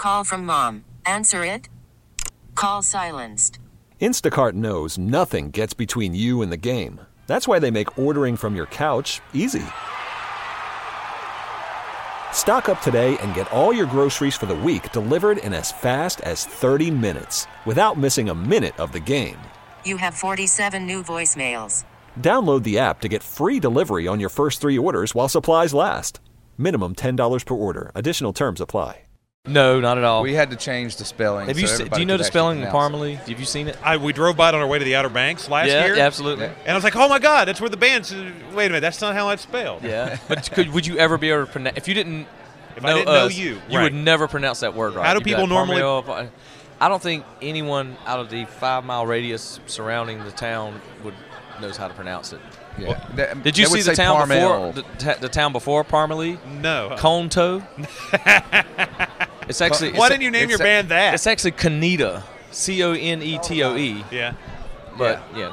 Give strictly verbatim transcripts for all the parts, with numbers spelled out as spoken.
call from mom. Answer it. Call silenced. Instacart knows nothing gets between you and the game. That's why they make ordering from your couch easy. Stock up today and get all your groceries for the week delivered in as fast as thirty minutes without missing a minute of the game. You have forty-seven new voicemails. Download the app to get free delivery on your first three orders while supplies last. Minimum ten dollars per order. Additional terms apply. No, not at all. We had to change the spelling. Have you so se- do you know could the spelling in pronounce Parmalee? Have you seen it? I, we drove by it on our way to the Outer Banks last yeah, year. Yeah, absolutely. And I was like, oh, my God, that's where the band's – wait a minute, that's not how it's spelled. Yeah. But could, would you ever be able to pronounce – if you didn't If know I didn't us, know you. you right. would never pronounce that word right. How do You'd be people like, normally Parmalee, I don't think anyone out of the five-mile radius surrounding the town would knows how to pronounce it. Yeah. Well, That- did you they see would the say town Parmel. before the, t- the town before Parmalee? No. Conto. It's actually. Why it's didn't you name it's your a- band that? It's actually Coneta, C O N E T O E. Yeah. But yeah.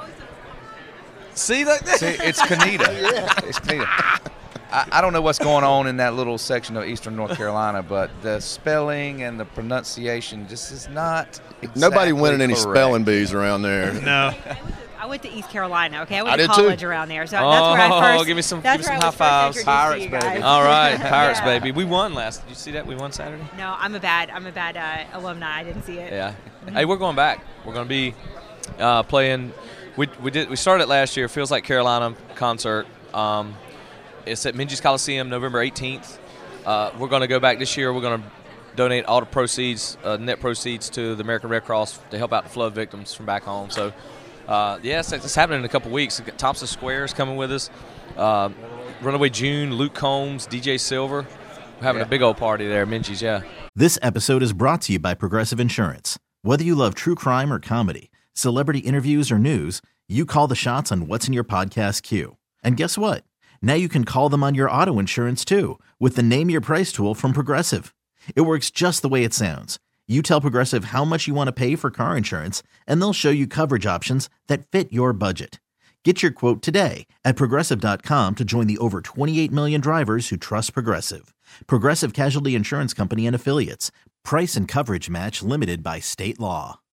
See that? See, it's Coneta. It's Coneta. I, I don't know what's going on in that little section of eastern North Carolina, but the spelling and the pronunciation just is not exactly Nobody winning any correct. spelling bees around there. No. I went to East Carolina, okay? I went I to did college too. around there. So Oh, that's where I first give me some- that's give me where some I was high first fives. introduced to you Pirates, baby. guys. All right, Pirates, Yeah. baby. We won last. Did you see that? We won Saturday. No, I'm a bad I'm a bad uh, alumni. I didn't see it. Yeah. Hey, we're going back. We're going to be uh, playing. We we did we started last year. Feels Like Carolina concert. Um, it's at Minges Coliseum, November eighteenth. Uh, we're going to go back this year. We're going to donate all the proceeds, uh, net proceeds, to the American Red Cross to help out the flood victims from back home. So, uh, yes, it's happening in a couple weeks. Thompson Square is coming with us. Uh, Runaway June, Luke Combs, D J Silver. We're having Yeah. a big old party there at Minges. Yeah. This episode is brought to you by Progressive Insurance. Whether you love true crime or comedy, celebrity interviews or news, you call the shots on what's in your podcast queue. And guess what? Now you can call them on your auto insurance too with the Name Your Price tool from Progressive. It works just the way it sounds. You tell Progressive how much you want to pay for car insurance, and they'll show you coverage options that fit your budget. Get your quote today at Progressive dot com to join the over twenty-eight million drivers who trust Progressive. Progressive Casualty Insurance Company and Affiliates. Price and coverage match limited by state law.